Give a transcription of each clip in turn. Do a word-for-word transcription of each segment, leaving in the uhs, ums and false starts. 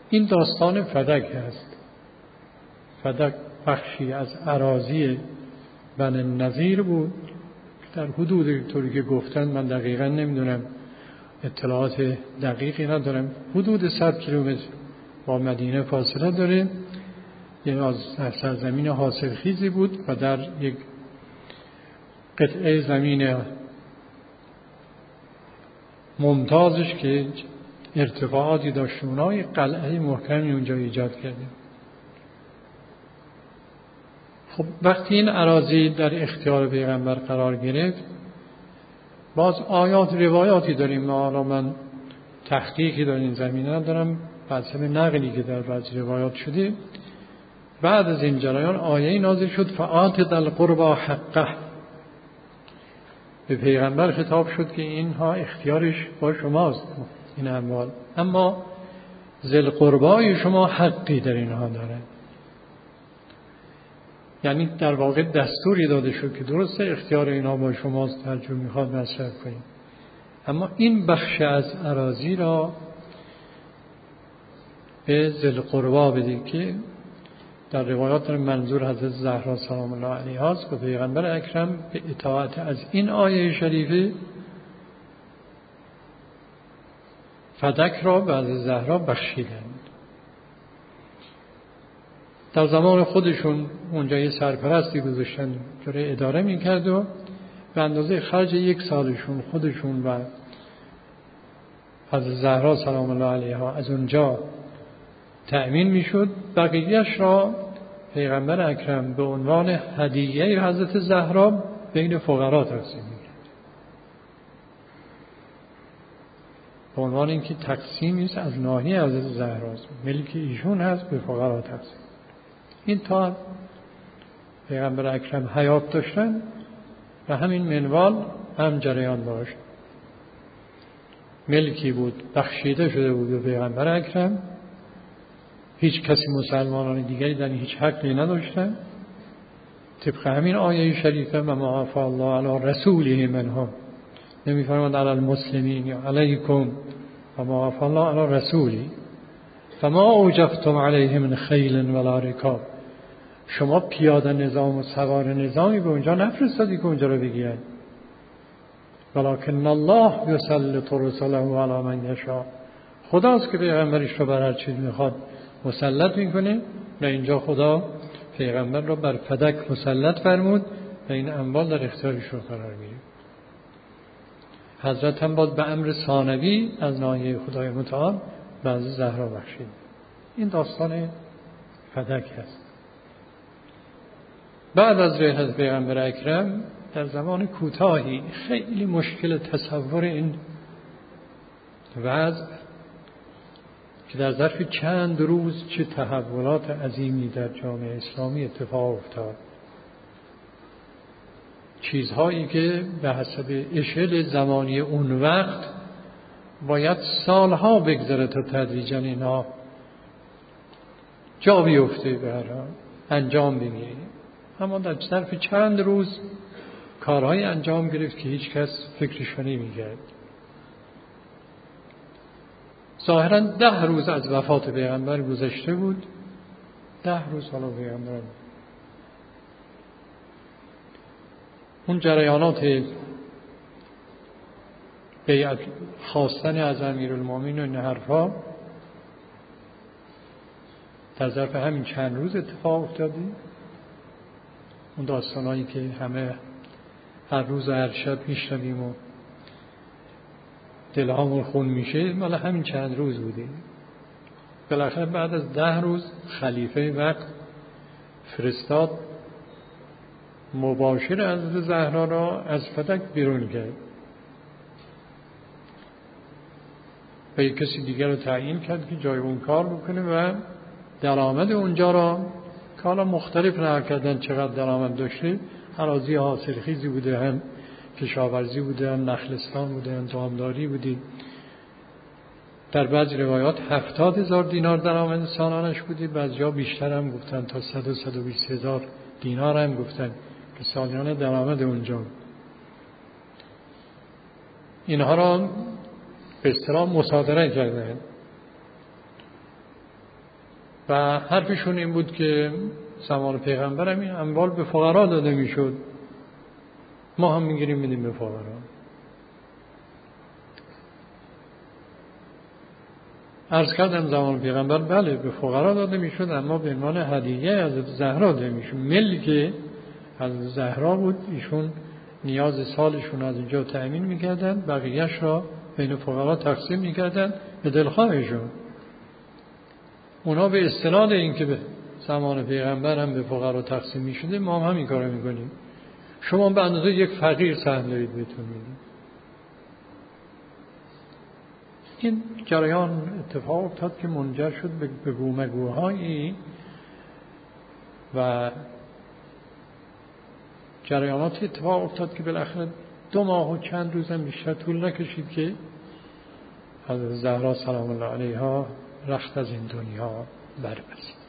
این داستان فدک هست. فدک بخشی از اراضی بنی النضیر بود در حدود، طوری که گفتن، من دقیقا نمیدونم، اطلاعات دقیقی ندارم، حدود صد کیلومتر با مدینه فاصله داره. یعنی از سرزمین حاصلخیزی بود و در یک قطعه زمین ممتازش که ارتفاعاتی داشت، اونها قلعه محکمی اونجا ایجاد کرده. خب وقتی این اراضی در اختیار پیغمبر قرار گرفت، باز آیات روایاتی داریم. حالا من تحقیقی در این زمینه ندارم، بحثب نقلی که در بعض روایات شده. بعد از این جریان آیه نازل شد فآت ذی القربی حقه. به پیغمبر خطاب شد که اینها اختیارش با شماست، این اموال، اما ذی القربی شما حقی در اینها داره. یعنی در واقع دستوری داده شد که درسته اختیار اینها با شماست، هر جور میخواد مصرف کنید، اما این بخش از اراضی را به ذی القربی بدید، که در روایات منظور حضرت زهرا سلام الله علیها است. و پیغمبر اکرم به اطاعت از این آیه شریفه فدک را به حضرت زهرا بخشیدند. در زمان خودشون اونجا یه سرپرستی گذاشتن که اداره میکرد و به اندازه خرج یک سالشون خودشون و حضرت زهرا سلام الله علیها از اونجا تأمین میشد. بقیه‌اش را پیغمبر اکرم به عنوان هدیه حضرت زهرا بین فقرا تقسیم میکرد، به عنوان اینکه تقسیمی است از ناحیه حضرت زهراست، ملک ایشون هست، به فقرا تقسیم. این تا پیغمبر اکرم حیات داشتن و همین منوال هم جریان داشت. ملکی بود بخشیده شده بود به پیغمبر اکرم، هیچ کسی مسلمانان دیگری در هیچ حقی نداشتن، طبق همین آیه شریفه و ما عفا الله علی رسوله منهم، نمی‌فرماید علی المسلمین یا علیکم، و ما عفا الله علی رسولی فما اوجفتم علیه من خیل ولا رکاب. شما پیاده نظام و سوار نظامی به اونجا نفرستادی که اونجا رو بگیرن، ولکن الله یسلط رسله علی من یشاء. خداست که پیغمبرش رو بر هر چیز میخواد مسلط میکنه. و اینجا خدا پیغمبر رو بر فدک مسلط فرمود و این اموال در اختیارش رو قرار میگیره. حضرت هم باز به امر ثانوی از ناحیه خدای متعال بعض زهرا بخشید. این داستان فدک هست. بعد از رحلت پیغمبر اکرم در زمان کوتاهی، خیلی مشکل تصور این وضع که در ظرف چند روز چه تحولات عظیمی در جامعه اسلامی اتفاق افتاد، چیزهایی که به حسب اشل زمانی اون وقت باید سالها بگذره تا تدریجاً اینا جا بیفته، به هر حال انجام بگیره. اما در ظرف چند روز کارهای انجام گرفت که هیچ کس فکرش نمی‌کرد. ظاهراً ده روز از وفات پیغمبر گذشته بود، ده روز حالا پیغمبر اون جریانات بیعت خواستن از امیرالمومنین و این حرفا در ظرف همین چند روز اتفاق افتاده. اون داستانایی که همه هر روز و هر شب میشنویم و دلهامون خون میشه مال همین چند روز بوده. بالاخره بعد از ده روز خلیفه وقت فرستاد مباشر از زهرا را از فدک بیرون کرد و یک کسی دیگر رو تعیین کرد که جای اون کار بکنه و درآمد اونجا را کالا مختلف نقل کردن چقدر درآمد داشته. اراضی حاصلخیزی بوده، هم کشاورزی بوده، هم نخلستان بوده، هم دامداری بوده. در بعض روایات هفتاد هزار دینار درآمد سالانش بوده، بعضیا بیشتر هم گفتن تا صد و صد و بیست هزار دینار هم گفتن که سالیانه درآمد اونجا. اینها را به اصطلاح مصادره کردن. و حرفشون این بود که زمان پیغمبر هم این اموال به فقرا داده میشد، ما هم میگیریم میدیم به فقرا. عرض کردم زمان پیغمبر بله به فقرا داده میشد، اما به عنوان هدیه از زهرا داده میشد. ملک از زهرا بود، ایشون نیاز سالشون از اینجا تأمین میکردن، بقیهش را بین فقرا تقسیم میکردن به دلخواهشون. اونا به استناد این که به زمان پیغمبر هم به فقرا تقسیم میشده، ما هم همین کارو میکنیم. شما به اندازه یک فقیر سهم دارید بهتون میدیم. این جریان اتفاق افتاد که منجر شد به گومگوهایی و جریانات اتفاق افتاد که بالاخره دو ماه و چند روز هم بیشتر طول نکشید که حضرت زهرا سلام الله علیها رخت از این دنیا بربست.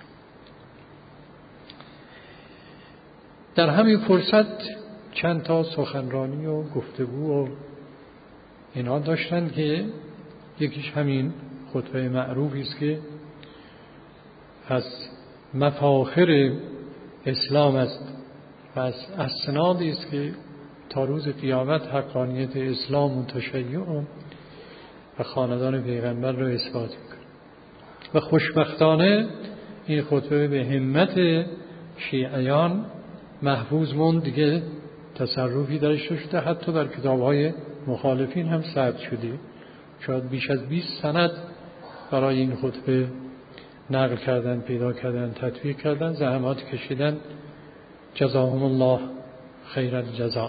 در همین فرصت چند تا سخنرانی و گفتگو و اینا داشتن که یکیش همین خطبه معروفی است که از مفاخر اسلام است و از اسنادی است که تا روز قیامت حقانیت اسلام و تشیع و خاندان پیغمبر را اثبات می‌کند. و خوشبختانه این خطبه به همت شیعیان محفوظ موند، دیگه تصرفی درش شده، حتی در کتاب‌های مخالفین هم ثبت شده. شاید بیش از بیست سند برای این خطبه نقل کردن، پیدا کردن، تطبیق کردن، زحمات کشیدن، جزاهم الله خیر الجزاء.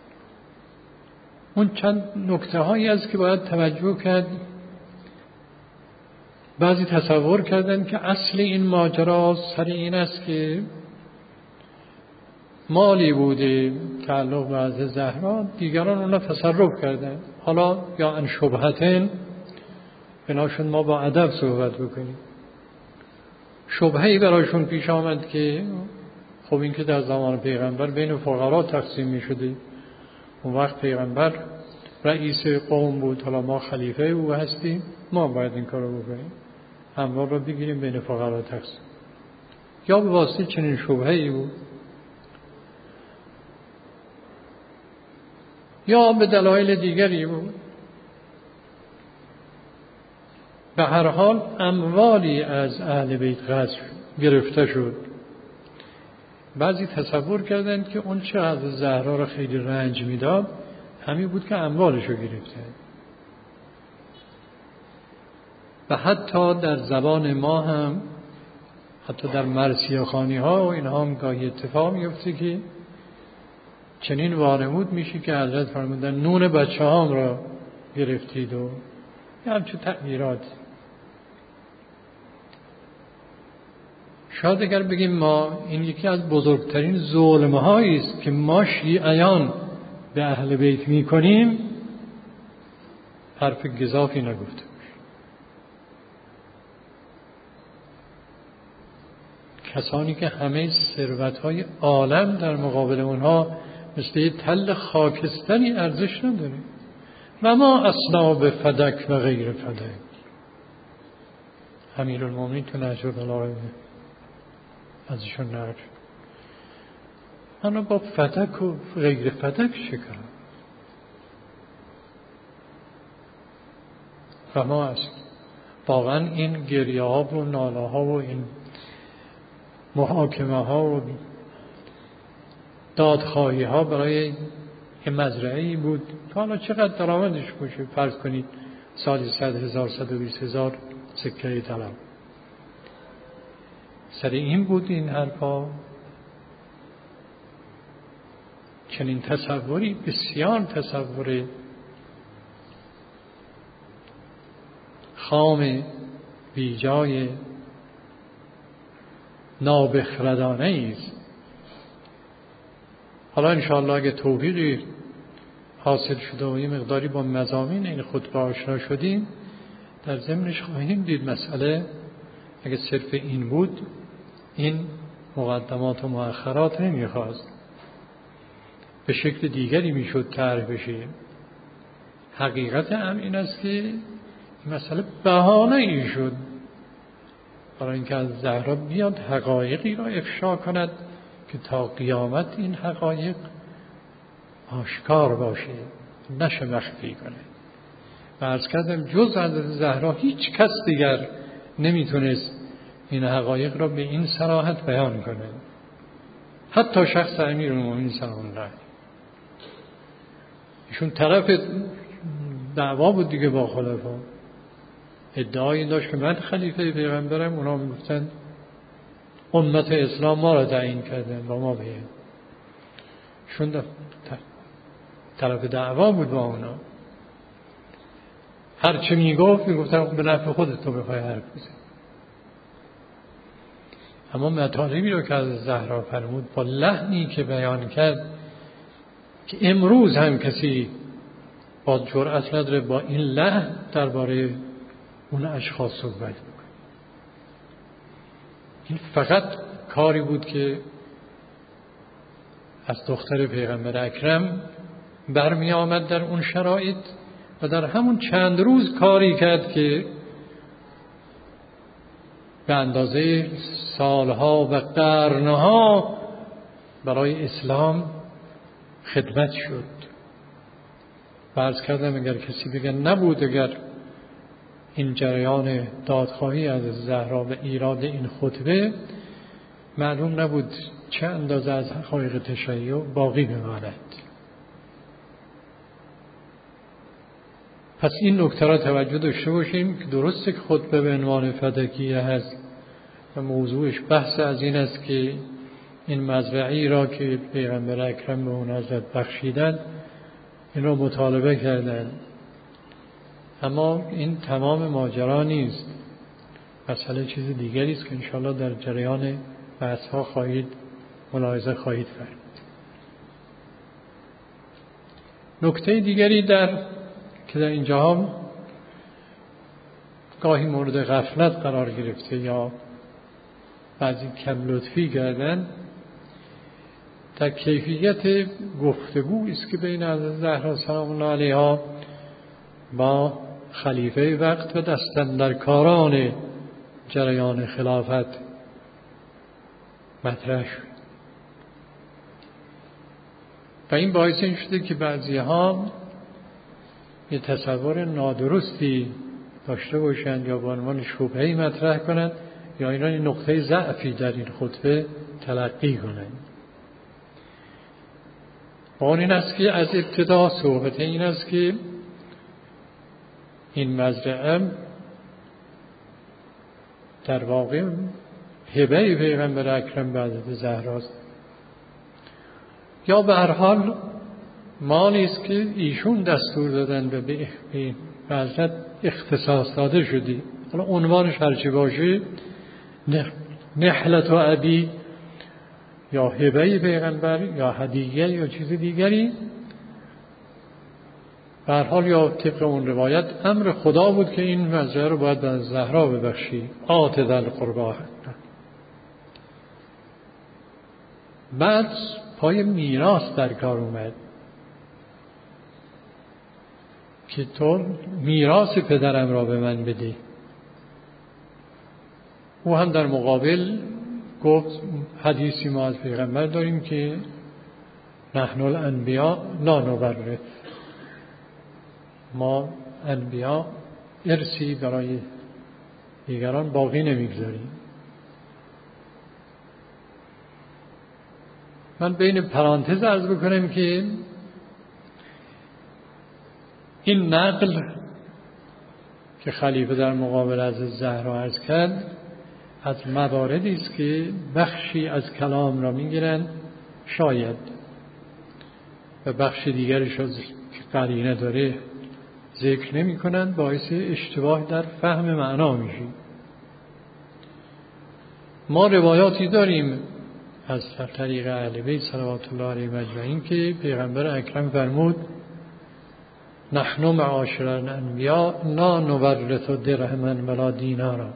اون چند نکته هایی است که باید توجه کرد. بعضی تصور کردن که اصل این ماجرا سر این است که مالی بوده تعلق به حضرت زهرا، دیگران اونا تصرف کردن. حالا یا ان شبهتن، بناشون ما با ادب صحبت بکنیم. شبهه‌ای برایشون پیش آمد که خب این که در زمان پیغمبر بین فقرا تقسیم می شده، اون وقت پیغمبر رئیس قوم بود، حالا ما خلیفه او هستیم، ما باید این کارو بکنیم، اموال رو بگیریم بین فقرا تقسیم. یا به واسطه چنین شبهه‌ای بود، یا به دلایل دیگری بود. به هر حال اموالی از اهل بیت غصب گرفته شد. بعضی تصور کردند که اون چه از زهرا را خیلی رنج میداد همین بود که اموالش رو گرفته. و حتی در زبان ما هم، حتی در مرثیه‌خوانی ها و اینها هم گاهی اتفاق میفته که چنین وانمود میشه که حضرت فرمودن نون بچه هام را گرفتید و همچون تعبیرات. شاید اگر بگیم ما این یکی از بزرگترین ظلم هایی است که ما شیعیان به اهل بیت می کنیم، حرف گزافی نگفته باشه. کسانی که همه ثروت های عالم در مقابل اونها مثل یه تل خاکستری ارزش نداره. و ما اصناب فدک و غیر فدک. امیرالمومنین تو نهج البلاغه ازشون نقل شد. انا با فدک و غیر فدک شکرم. و ما است. واقعا این گریه ها و ناله ها و این محاکمه ها و دادخواهی ها برای یه مزرعه‌ای بود که حالا چقدر درآمدش باشه، فرض کنید سالی صد هزار صد و بیست هزار سکه طلا. سر این بود این حرفا. چنین تصوری بسیار تصور خام بیجای نابخردانه است. حالا انشاءالله اگه توفیقی حاصل شده و یه مقداری با مضامین این خطبه آشنا شدیم، در ضمنش خواهیم دید مسئله اگه صرف این بود این مقدمات و مؤخرات نمیخواست، به شکل دیگری میشد طرح بشه. حقیقت هم این است که این مسئله بهانه ای شد برای اینکه از زهرا بیاد حقایقی را افشا کند که تا قیامت این حقایق آشکار باشه، نشه مخفی کنه. و عرض کردم جز حضرت زهرا هیچ کس دیگر نمیتونست این حقایق را به این صراحت بیان کنه، حتی شخص امیرالمومنین سلام الله علیه. ایشون طرف دعوا بود دیگه با خلفا، ادعایی داشت که من خلیفه پیغمبرم، اونا میگفتن امت اسلام ما را تعیین کردن و ما بیاییم. ایشون طرف دعوا بود با اونا، هر چه میگفت میگفتن به نفع خودت تو بخوای حرف بزنی. اما مطالبی رو که از زهرا فرمود با لحنی که بیان کرد که امروز هم کسی با جرأت نداره با این لحن درباره اون اشخاص صحبت بکنه. این فقط کاری بود که از دختر پیغمبر اکرم برمی آمد در اون شرایط و در همون چند روز کاری کرد که به اندازه سالها و قرنها برای اسلام خدمت شد. و عرض کردم اگر کسی بگه نبود، اگر این جریان دادخواهی از زهرا و ایراد این خطبه معلوم نبود چه اندازه از حقایق تشیع باقی بماند. پس این نکته را توجه داشته باشیم که درسته که خطبه به عنوان فدکیه هست و موضوعش بحث از این است که این مزرعی را که پیغمبر اکرم به اون حضرت بخشیدن این را مطالبه کردن، اما این تمام ماجرا نیست. مسئله چیز دیگری است که انشاءالله در جریان بحث ها خواهید ملاحظه خواهید کرد. نکته دیگری در که در اینجا گاهی مورد غفلت قرار گرفته یا بعضی کم لطفی کردن، در کیفیت گفتگو است که بین حضرت زهرا سلام الله علیها با خلیفه وقت و دستاندرکاران جریان خلافت مطرح شد. و این باعث این شده که بعضی ها یه تصور نادرستی داشته باشند یا به عنوان شبهه‌ای مطرح کنند یا اینا این نقطه ضعفی در این خطبه تلقی کنند. با این است که از ابتدا صحبت این است که این مزرعه در واقع هبه پیغمبر اکرم به حضرت زهراست، یا به هر حال مالی است که ایشون دستور دادن و به حضرت اختصاص داده شدی. حالا عنوانش هرچی باشه، نحلت و ابی یا هبه پیغمبر یا هدیه یا چیز دیگری، به هر حال یا طبق اون روایت امر خدا بود که این مزرعه رو باید به زهرا ببخشی، آت ذل قربا. بعد پای میراث در کار اومد که تو میراث پدرم را به من بده. او هم در مقابل گفت حدیثی ما از پیغمبر داریم که نحن الانبیاء لا نورث، ما انبیا ارثی برای دیگران باقی نمیگذاریم. من بین پرانتز عرض بکنم که این نقل که خلیفه در مقابل از زهرا عرض کرد از مواردی است که بخشی از کلام را میگیرن شاید و بخش دیگرش از که قرینه داره ذکر نمی کنند، باعث اشتباه در فهم معنا میشه. ما روایاتی داریم از طریق اهل بیت صلوات الله علیهم اجمعین که پیغمبر اکرم فرمود نحن معاشر الانبیاء لا نورث درهما ولا دینارا،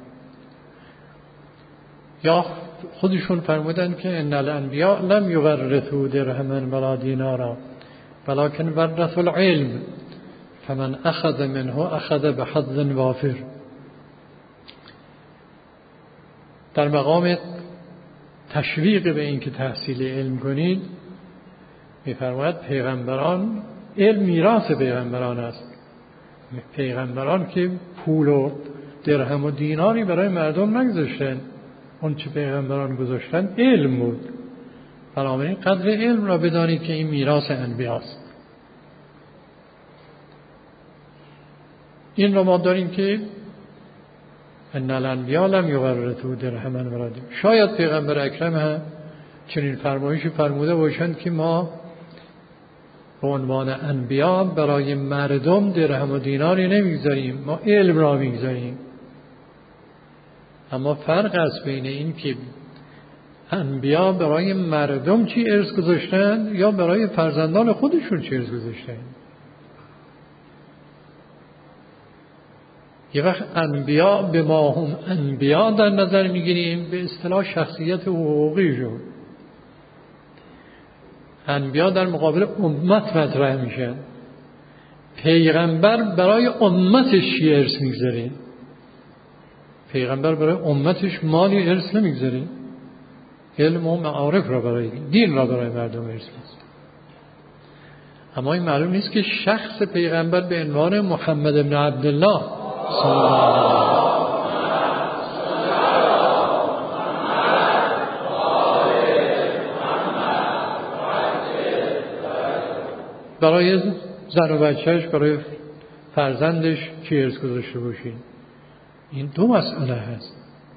یا خودشون فرمودن که ان الانبیاء لم یورثوا درهما ولا دینارا ولكن ورثوا العلم فمن اخذ منه اخذ بحظ وافر. در مقام تشویق به این که تحصیل علم کنید می‌فرماید پیغمبران علم میراث پیغمبران است. پیغمبران که پول و درهم و دیناری برای مردم نگذاشتن، اون چه پیغمبران گذاشتن علم بود. بنابراین قدر علم را بدانید که این میراث انبیاست. این را ما داریم که ان الانبیا لم یورثوا درهما ولا دینارا. شاید پیغمبر اکرم هم چنین فرمایشی فرموده باشند که ما به عنوان انبیا برای مردم درهم و دیناری نمیگذاریم، ما علم را میگذاریم. اما فرق است بین این که انبیا برای مردم چی ارث گذاشتن یا برای فرزندان خودشون چی ارث گذاشتن. یه وقت انبیا به ما هم انبیا در نظر میگیریم به اصطلاح شخصیت حقوقیشون. انبیا در مقابل امت مطرح میشن. پیغمبر برای امتش چی ارث میگذاره؟ پیغمبر برای امتش مالی ارث نمیگذاره، علم و معارف را برای دین را برای مردم ارث میگذاره. اما این معلوم نیست که شخص پیغمبر به عنوان محمد ابن عبدالله صلی الله علیه برای زن و بچهش، برای فرزندش چی ارث گذاشته باشین. این دو مسئله هست.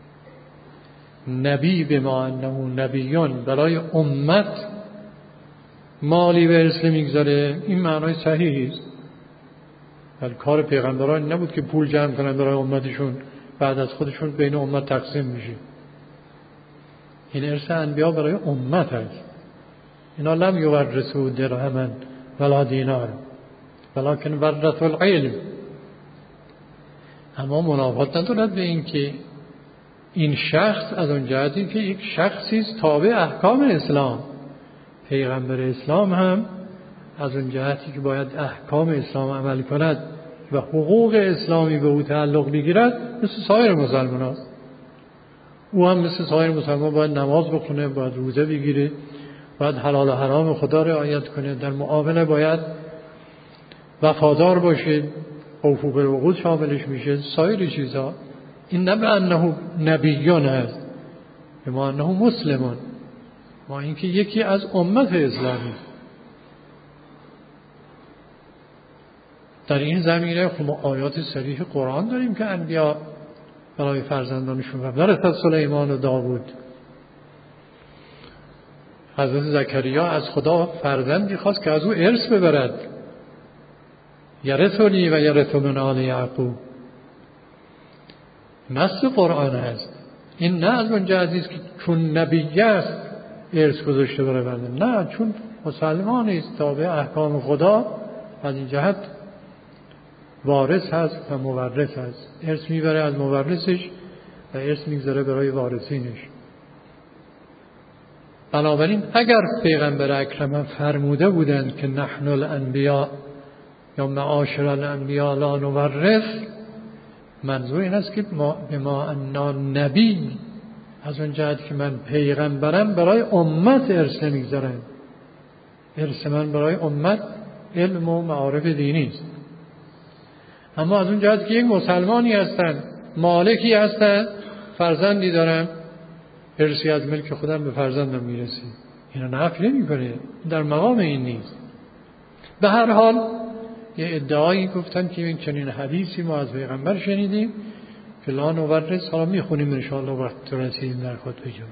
نبی به ما انه نبیون برای امت مالی به ارث نمیگذاره، این معنای صحیحی است. ولی کار پیغمبران نبود که پول جمع کنن برای امتشون بعد از خودشون بین امت تقسیم میشه. این ارث انبیا برای امت هست. اینا لم یورثوا درهما ولا دینار ولکن ورثوا العلم. اما منافات ندارد به این که این شخص از اون جهتی که یک شخصی است تابع احکام اسلام. پیغمبر اسلام هم از اون جهتی که باید احکام اسلام عمل کند و حقوق اسلامی به او تعلق بگیرد مثل سایر مسلمان هست. او هم مثل سایر مسلمان باید نماز بخونه، باید روزه بگیره، باید حلال و حرام خدا رعایت کنه، در معامله باید وفادار باشه، اوفو بالعقود شاملش میشه، سایر چیزها. این نه به انه نبیون هست، به ما انه مسلمان، ما اینکه یکی از امت اسلامی. در این زمینه خب ما آیات صریح قرآن داریم که انبیا برای فرزندانشون و ورث سلیمان و داوود. حضرت زکریا از خدا فرزندی خواست که از او ارث ببرد، یرثنی و یرث من آل یعقوب. نص قرآن هست. این نه از اون جهتی است که چون نبی است ارث گذاشته برای بنده، نه، چون مسلمان است تابع احکام خدا، از این جهت وارث هست و مورث هست. ارث میبره از مورثش و ارث میگذاره برای وارثینش. بنابراین اگر پیغمبر اکرم فرموده بودند که نحن الانبیا یا معاشر الانبیا لا نورث، منظور این است که ما به ما انا نبی، از اون جهت که من پیغمبرم برای امت ارث نمیگذارم. ارث من برای امت علم و معارف دینی است. اما از اون جهت که یک مسلمانی هستن، مالکی هستن، فرزندی دارم، ارثی از ملک خودم به فرزندم میرسی، اینو نفی نمی‌کنه، در مقام این نیست. به هر حال یه ادعایی گفتن که این چنین حدیثی ما از پیغمبر شنیدیم که لا نورث، حالا میخونیم ان شاءالله وقت رسیدیم در خود بجوش.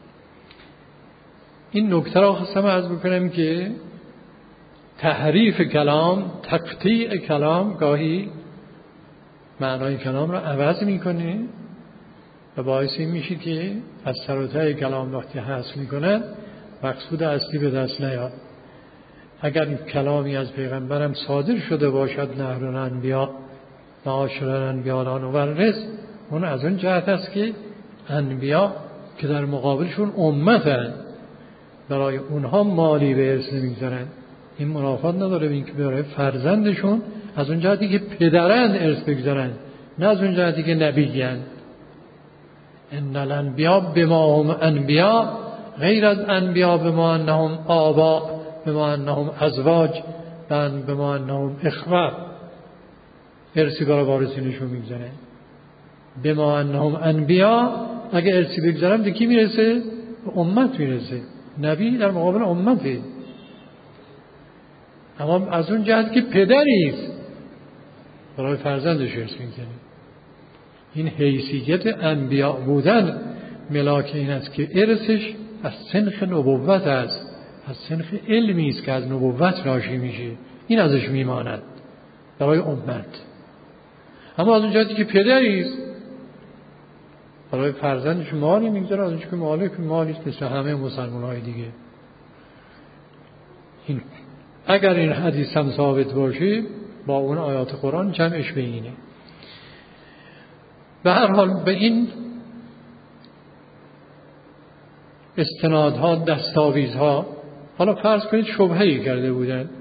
این نکته را خواستم عرض بکنم که تحریف کلام، تقطیع کلام گاهی معنای کلام را عوض میکنه و باعث این میشه که از سر و ته کلام وقتی حذف میکنه مقصود اصلی به دست نیاد. اگر کلامی از پیغمبرم صادر شده باشد نحن الانبیا معاشر الانبیا لا نورث، اون از اون جهت است که انبیا که در مقابلشون امت هست، برای اونها مالی به ارث نمیگذارن. این منافات نداره به این که برای فرزندشون از اون جهتی که پدرند ارث بگذارن، نه از اون جهتی که نبیگن. ان الانبیاء بما هم انبیاء غیر از انبیاء بما انهم آباء بما انهم ازواج بما انهم اخوه. ارسی برای وارثینشون میگذاره. بما انهم انبیاء اگه ارسی بگذارم به کی میرسه؟ به امت میرسه. نبی در مقابل امته. اما از اون جهت که پدریست برای فرزندش ارث میگذاره. این حیثیت انبیاء بودن ملاک این است که ارثش از سنخ نبوت است، از سنخ علمی است که از نبوت ناشی میشه. این ازش میماند برای امت. اما از اون جهتی که پدریست برای فرزندش مالی میگذاره، از اون که مالک مالیست مثل همه مسلمان های دیگه. این اگر این حدیث هم ثابت باشه با اون آیات قرآن جمعش به اینه. به هر حال به این استنادها، دستاویزها، حالا فرض کنید شبهه‌ای کرده بودن،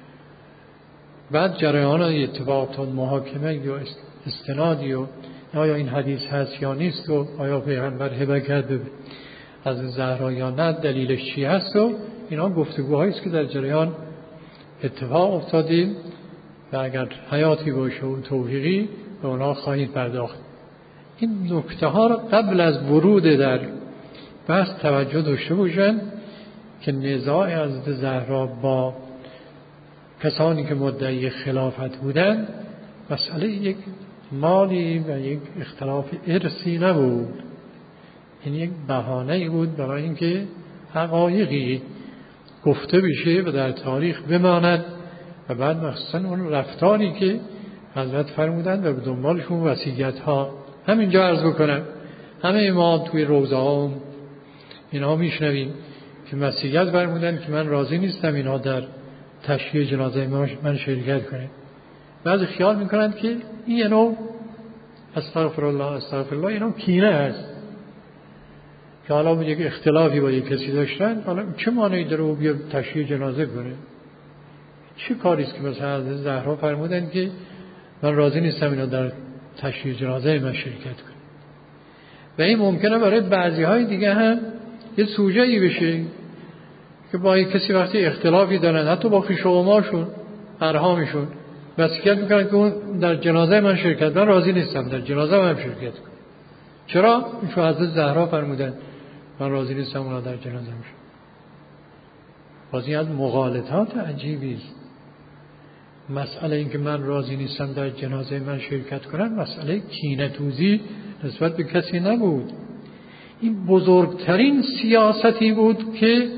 بعد جریان اتفاقات محاکمه یا استنادی و آیا این حدیث هست یا نیست و آیا پیغمبر هبه کرده از زهرا یا نه، دلیلش چی هست و اینا گفتگوهایی است که در جریان اتفاق افتاده و اگر حیاتی باشه و توفیقی به اونا خواهید پرداخت. این نکته ها را قبل از ورود در بحث توجه داشته باشن که نزاع از زهرا با کسانی که مدعی خلافت بودند مسئله یک مالی و یک اختلاف ارثی نبود. این یک بهانه‌ای بود برای اینکه حقایقی گفته بشه و در تاریخ بماند و بعد مخصوصا اون رفتاری که حضرت فرمودند و به دنبالشون وصیت ها. همینجا عرض بکنم همه ما توی روزه ها اینها میشنویم که وصیت فرمودند که من راضی نیستم اینها در تشییع جنازه من شرکت کنه. بعضی خیال میکنند که این یه نوع استغفر الله استغفر الله اینو کینه است که حالا به یک اختلافی با یک کسی داشتن، حالا چه مانعی داره او بیا تشییع جنازه کنه؟ چه کاری است که مثلا حضرت زهرا فرمودن که من راضی نیستم اینا در تشییع جنازه من شرکت کنه. و این ممکنه برای بعضی های دیگه هم یه سوژه‌ای بشه که با یک کسی وقتی اختلافی دارن، حتی با خویش و قوماشون ارحامشون، وصیت میکنن که اون در جنازه من شرکت، من راضی نیستم در جنازه من شرکت کنه. چرا؟ چون حضرت زهرا فرمودن من راضی نیستم اونا در جنازه من. بازی از مغالطات عجیبی است. مسئله این که من راضی نیستم در جنازه من شرکت کنم مسئله کینه‌توزی نسبت به کسی نبود. این بزرگترین سیاستی بود که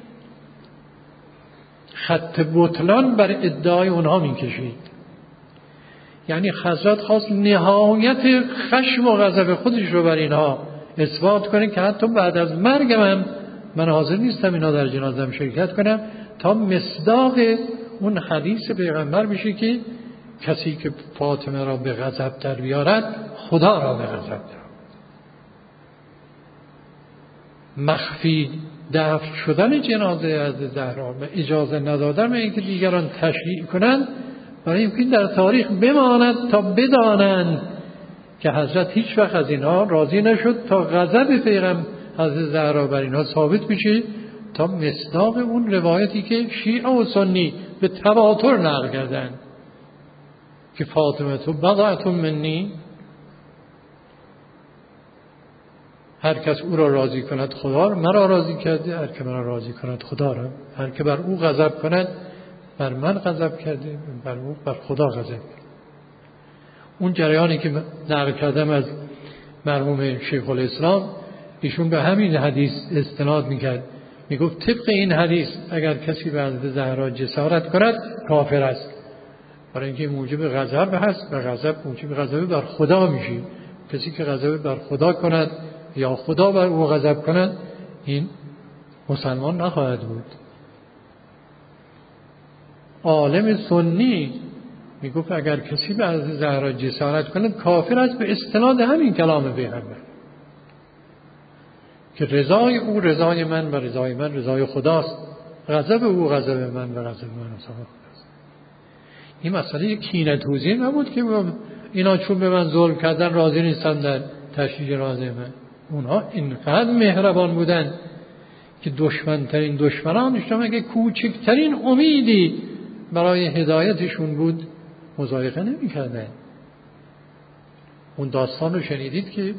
خط بطلان بر ادعای اونها میکشید. یعنی حضرت خواست نهایت خشم و غضب خودش رو بر اینها اثبات کنه که حتی بعد از مرگم هم من حاضر نیستم اینا در جنازه‌ام شرکت کنم، تا مصداق اون حدیث پیغمبر بشه که کسی که فاطمه را به غضب در بیارد خدا را به غضب در. مخفی دفن شدن جنازه از زهرا و اجازه ندادن به اینکه دیگران تشییع کنند برای اینکه در تاریخ بماند تا بدانند که حضرت هیچ وقت از اینها راضی نشد، تا غضب پیغمبر حضرت زهرا بر اینها ثابت بشه، تا مصداق اون روایتی که شیعه و سنی به تواتر نقل کردن که فاطمه تو بضعة منی، هر کس او را راضی کند خدا را، مرا راضی کرده، هر که مرا راضی کند خدا را، هر که بر او غضب کند بر من غضب کرده، بر او بر خدا غضب کرده. اون جریانی که نقل کردم از مرحوم شیخ الاسلام، ایشون به همین حدیث استناد میکرد، میگفت طبق این حدیث اگر کسی به حضرت زهرا جسارت کند کافر است، برای اینکه موجب غضب هست و غضب موجب غضب بر خدا میشه. کسی که غضب بر خدا کند یا خدا بر او غضب کند این مسلمان نخواهد بود. عالم سنی میگفت اگر کسی به حضرت زهرا جسارت کند کافر است به استناد همین کلام پیغمبر که رضای او رضای من و رضای من رضای خداست، غضب او غضب من و غضب من رضای خداست. این مسئله کینه‌توزی نبود که اینا چون به من ظلم کردن راضی نیستن در تشییع جنازه من. اونها اینقدر مهربان بودن که دشمنترین دشمنانشون اگه کوچکترین امیدی برای هدایتشون بود مضایقه نمی‌کردن. اون داستان رو شنیدید که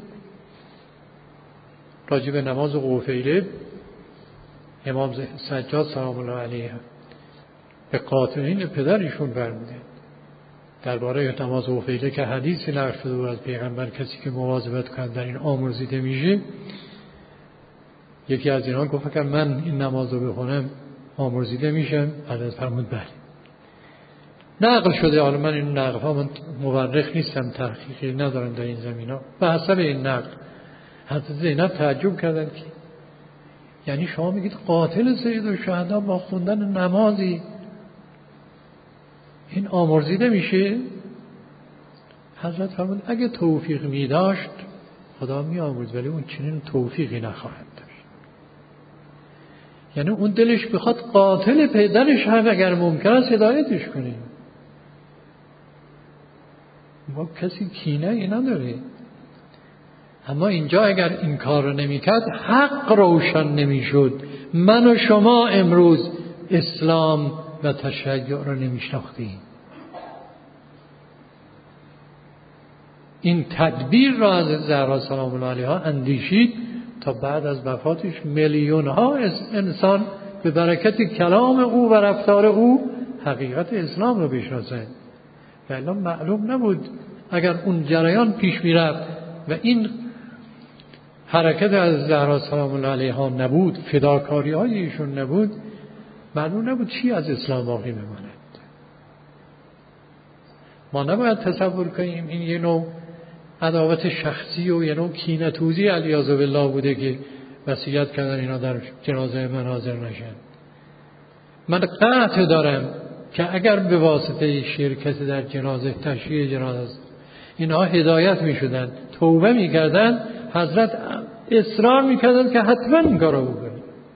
راجع به نماز قوفیله امام سجاد سلام الله علیه به قاطعین پدرشون فرمودن درباره نماز قوفیله که حدیثی نقل شده بود از پیغمبر کسی که مواظبت کنه در این آمرزیده میشه. یکی از اینها گفت که من این نماز رو بخونم آمرزیده میشم. حضرت فرمود بله. نقل شده، حالا من این نقل ها من مورخ نیستم، تحقیقی ندارم در این زمینا. به حسب این نقل حضرت زینب تعجب کردن که یعنی شما میگید قاتل سید الشهدا با خوندن نمازی این آمرزیده میشه؟ حضرت فرمود اگه توفیق میداشت خدا می آمرز، ولی اون چنین توفیقی نخواهد داشت. یعنی اون دلش بخواد قاتل پدرش هم اگر ممکن است هدایتش کنیم. ما کسی کینه ای نداره، اما اینجا اگر این کار رو نمیکرد حق روشن نمیشد. من و شما امروز اسلام و تشیع رو نمیشناختیم. این تدبیر را از زهرا سلام الله علیها اندیشید تا بعد از وفاتش میلیون ها انسان به برکت کلام او و رفتار او حقیقت اسلام رو بشناسند. و الا معلوم نبود اگر اون جریان پیش میرفت و این حرکت از زهرا سلام الله علیها نبود، فداکاری های ایشون نبود، معلوم نبود چی از اسلام باقی بماند. ما نباید تصور کنیم این یه نوع عداوت شخصی و یه نوع کینه‌توزی علیاذ بالله بوده که وصیت کردن اینا در جنازه من حاضر نشن. من قطع دارم که اگر به واسطه شرکت در جنازه، تشییع جنازه اینها هدایت می شدن، توبه می کردن، حضرت اصرار می کردن که حتما این کارو بکنید.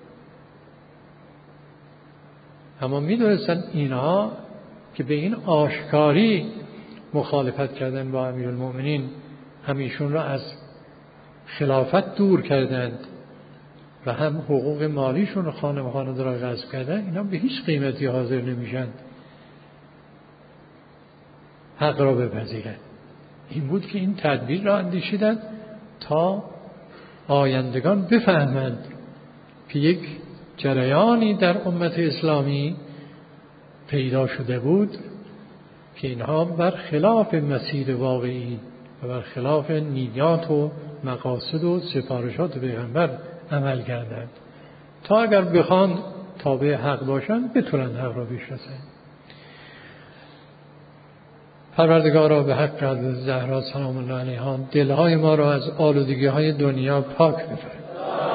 اما می دونستن اینها که به این آشکاری مخالفت کردن با امیرالمؤمنین، همیشون را از خلافت دور کردند و هم حقوق مالیشون خانه و خانواده را غصب کردن، اینا به هیچ قیمتی حاضر نمیشن حق را بپذیرند. این بود که این تدبیر را اندیشیدند تا آیندگان بفهمند که یک جریانی در امت اسلامی پیدا شده بود که اینها بر خلاف مسیر واقعی و بر خلاف نیات و مقاصد و سفارشات پیغمبر عمل کردند تا اگر بخوان تابع حق باشند بتونن حق را بشناسند. پروردگارا به حق حضرت زهرا سلام الله علیها دلهای ما را از آلودگی های دنیا پاک بفرمای.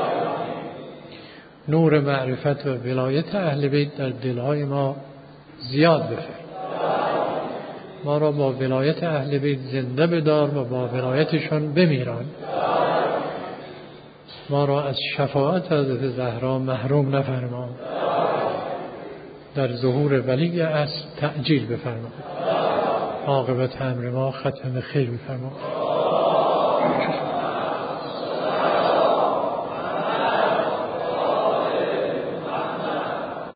نور معرفت و ولایت اهل بیت در دلهای ما زیاد بفرمای. ما را با ولایت اهل بیت زنده بدار و با ولایتشان بمیران. ما را از شفاعت حضرت زهرا محروم نفرما. در ظهور ولی اصل تعجیل بفرما. عاقبت امر ما ختم خیر بفرما.